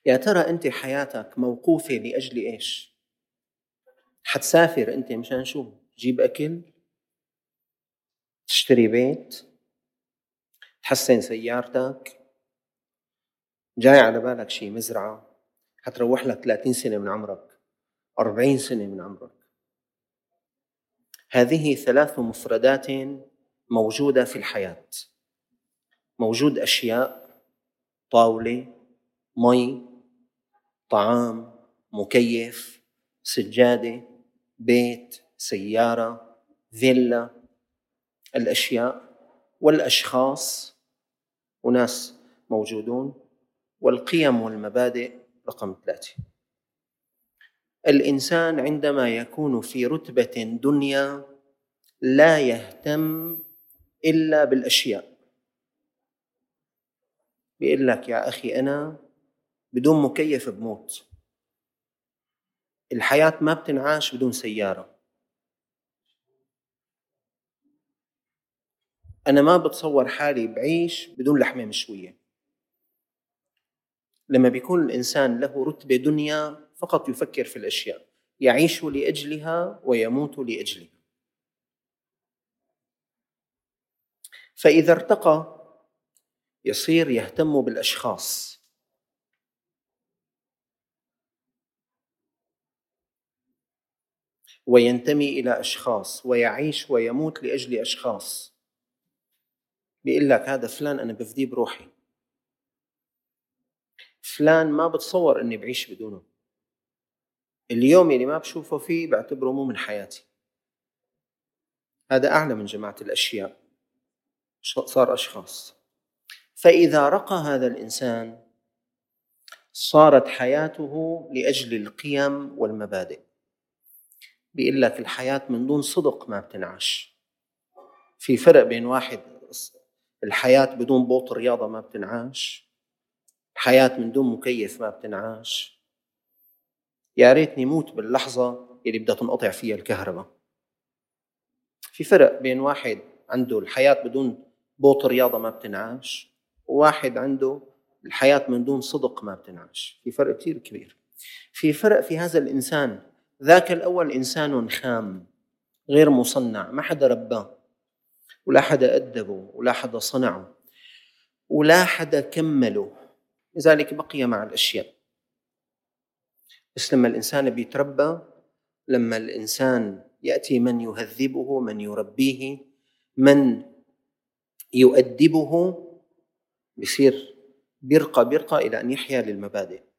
يا ترى أنت حياتك موقوفة لأجل إيش؟ حتسافر أنت مشان شو؟ تجيب أكل؟ تشتري بيت؟ تحسن سيارتك؟ جاي على بالك شي مزرعة؟ حتروح لك 30 سنة من عمرك، 40 سنة من عمرك. هذه 3 مفردات موجودة في الحياة. موجود أشياء، طاولة، مي، طعام، مكيف، سجادة، بيت، سيارة، فيلا. الأشياء والأشخاص وناس موجودون، والقيم والمبادئ رقم 3. الإنسان عندما يكون في رتبة دنيا لا يهتم إلا بالأشياء. بيقول لك يا أخي أنا بدون مكيف بموت، الحياة ما بتنعاش بدون سيارة، أنا ما بتصور حالي بعيش بدون لحمة مشوية. لما بيكون الإنسان له رتبة دنيا فقط يفكر في الأشياء، يعيش لأجلها ويموت لأجلها. فإذا ارتقى يصير يهتم بالأشخاص، وينتمي إلى أشخاص ويعيش ويموت لأجل أشخاص. بيقول لك هذا فلان أنا بفديه بروحي، فلان ما بتصور أني بعيش بدونه، اليوم اللي ما بشوفه فيه بعتبره مو من حياتي. هذا أعلى من جماعة الأشياء، صار أشخاص. فإذا رقى هذا الإنسان صارت حياته لأجل القيم والمبادئ. بيقول لك الحياة من دون صدق ما بتنعاش. في فرق بين واحد الحياة بدون بوط رياضة ما بتنعاش، الحياة من دون مكيف ما بتنعاش. يا ريتني موت باللحظة اللي بدها تنقطع فيها الكهرباء. في فرق بين واحد عنده الحياة بدون بوط رياضة ما بتنعاش، وواحد عنده الحياة من دون صدق ما بتنعاش. في فرق كتير كبير. في فرق في هذا الإنسان. ذاك الأول إنسان خام غير مصنع، ما حدا رباه ولا حدا أدبه ولا حدا صنعه ولا حدا كمله، لذلك بقي مع الأشياء. بس لما الإنسان بيتربى، لما الإنسان يأتي من يهذبه، من يربيه، من يؤدبه، بيصير بيرقى إلى أن يحيا للمبادئ.